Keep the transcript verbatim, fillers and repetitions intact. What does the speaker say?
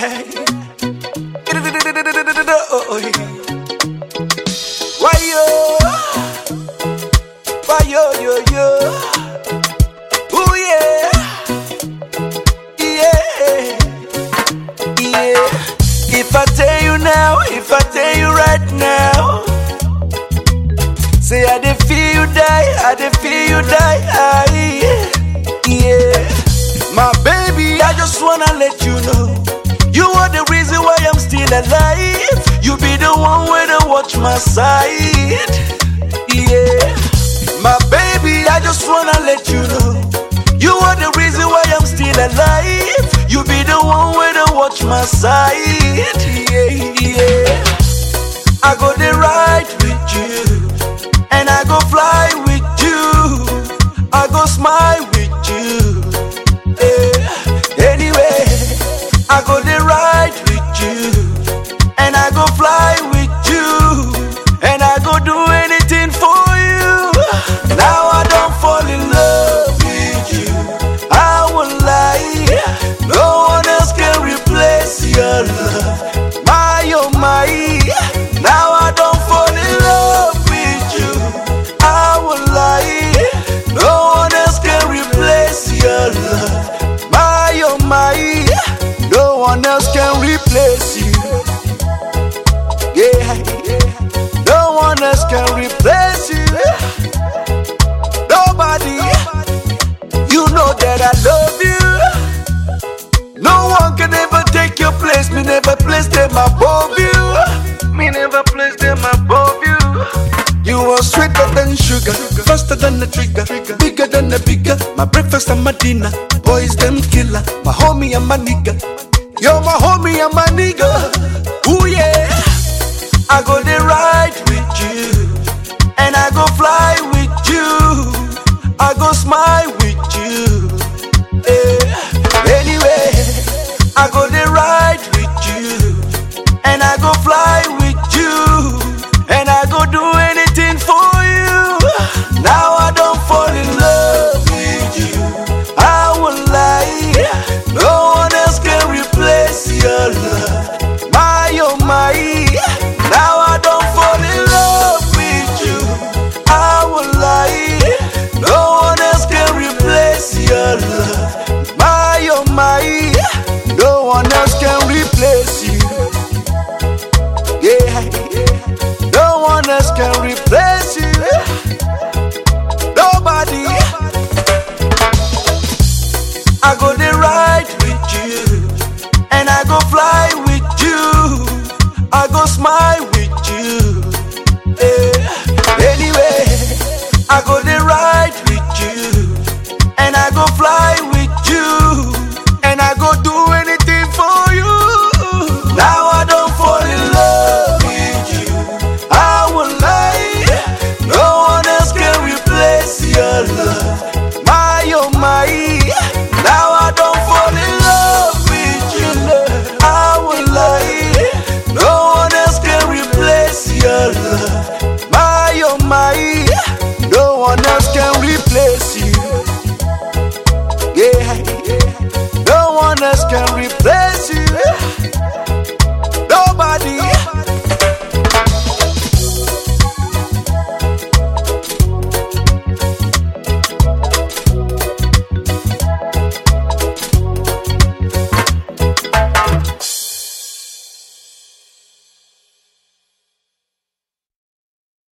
yeah. Why yo? Why yo yo yo? Ooh yeah, yeah, yeah. If I tell you now, if I tell you right now, say I dey feel you die, I dey feel you die, aye, yeah. My baby, I just wanna let you know, you are the reason why I'm still alive. You be the one where to watch my side, yeah. My baby, I just wanna let you know, you are the reason why I'm still alive. You be the one where to watch my side, yeah, yeah. I go the ride with you, and I go fly with you, I go smile with you, yeah. Anyway, I go the ride with you, and I go fly with you, and I go do anything for you. Now I don't fall in love with you, I won't lie. No one else can replace your love, my oh my. Now I don't fall in love with you, I won't lie. No one else can replace your love, my oh my. No one else can replace you, yeah. No one else can replace you, nobody. You know that I love you, no one can ever take your place. Me never place them above you, me never place them above you. You are sweeter than sugar, faster than the trigger, bigger than the bigger. My breakfast and my dinner, boys them killer. My homie and my nigga, you're my homie and my nigga. Ooh yeah. I go the ride with you, and I go fly with you, I go smile with you, yeah. Anyway, I go the ride with you, and I go fly with you, and I go do anything for you. Now I don't fall in love with you, I won't lie. No one else can replace your love, my oh my. Now I don't fall in love with you, I won't lie. No one else can replace your love, my oh my. No one else can replace you, yeah. No one else can replace you, nobody. I go the ride with you, and I go fly with you, I go smile with you, yeah. Anyway, I go the ride with you, and I go fly with you, and I go do anything for you. Now I don't fall in love with you, I won't lie. No one else can replace your love, my oh my.